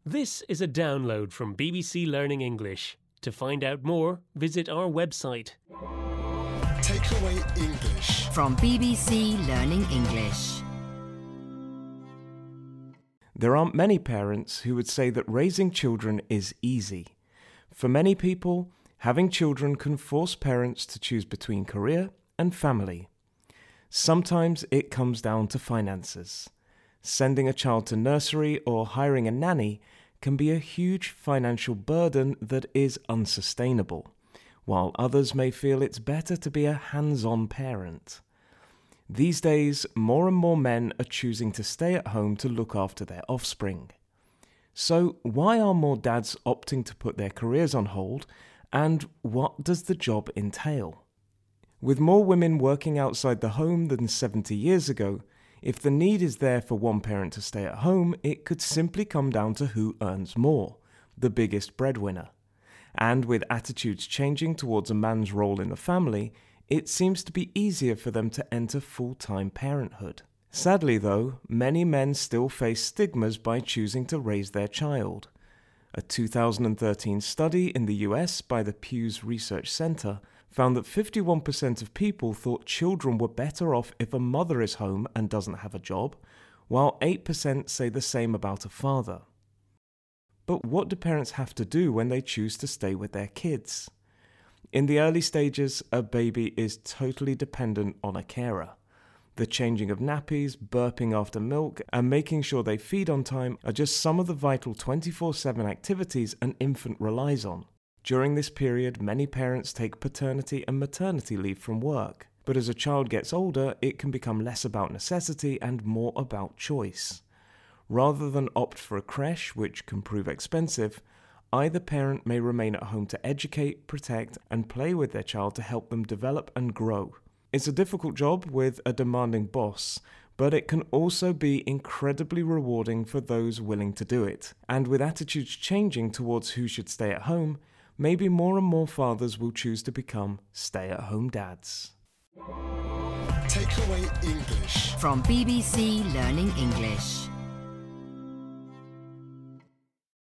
This is a download from BBC Learning English. To find out more, visit our website. Takeaway English From BBC Learning English. There aren't many parents who would say that raising children is easy. For many people, having children can force parents to choose between career and family. Sometimes it comes down to finances. Sending a child to nursery or hiring a nanny can be a huge financial burden that is unsustainable, while others may feel it's better to be a hands-on parent. These days, more and more men are choosing to stay at home to look after their offspring. So, why are more dads opting to put their careers on hold, and what does the job entail? With more women working outside the home than 70 years ago, if the need is there for one parent to stay at home, it could simply come down to who earns more, the biggest breadwinner. And with attitudes changing towards a man's role in the family, it seems to be easier for them to enter full-time parenthood. Sadly though, many men still face stigmas by choosing to raise their child. A 2013 study in the US by the Pew Research Center found that 51% of people thought children were better off if a mother is home and doesn't have a job, while 8% say the same about a father. But what do parents have to do when they choose to stay with their kids? In the early stages, a baby is totally dependent on a carer. The changing of nappies, burping after milk, and making sure they feed on time are just some of the vital 24/7 activities an infant relies on. During this period, many parents take paternity and maternity leave from work. But as a child gets older, it can become less about necessity and more about choice. Rather than opt for a creche, which can prove expensive, either parent may remain at home to educate, protect, and play with their child to help them develop and grow. It's a difficult job with a demanding boss, but it can also be incredibly rewarding for those willing to do it. And with attitudes changing towards who should stay at home, maybe more and more fathers will choose to become stay-at-home dads. Takeaway English From BBC Learning English.